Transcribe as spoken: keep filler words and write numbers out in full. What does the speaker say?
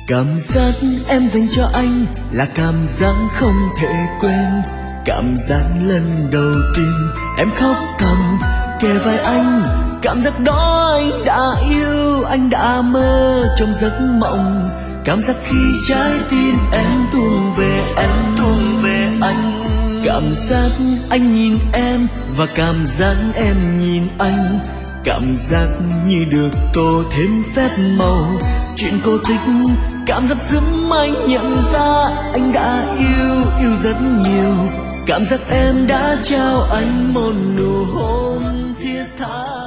Cảm giác em dành cho anh là cảm giác không thể quên. Cảm giác lần đầu tiên em khóc thầm kề vai anh. Cảm giác đó anh đã yêu, anh đã mơ trong giấc mộng. Cảm giác khi trái tim em thuộc về em, thuộc về anh. Cảm giác anh nhìn em và cảm giác em nhìn anh. Cảm giác như được tô thêm phép màu. Chuyện cô tích, cảm giác giúp anh nhận ra anh đã yêu, yêu rất nhiều. Cảm giác em đã trao anh một nụ hôn thiết tha.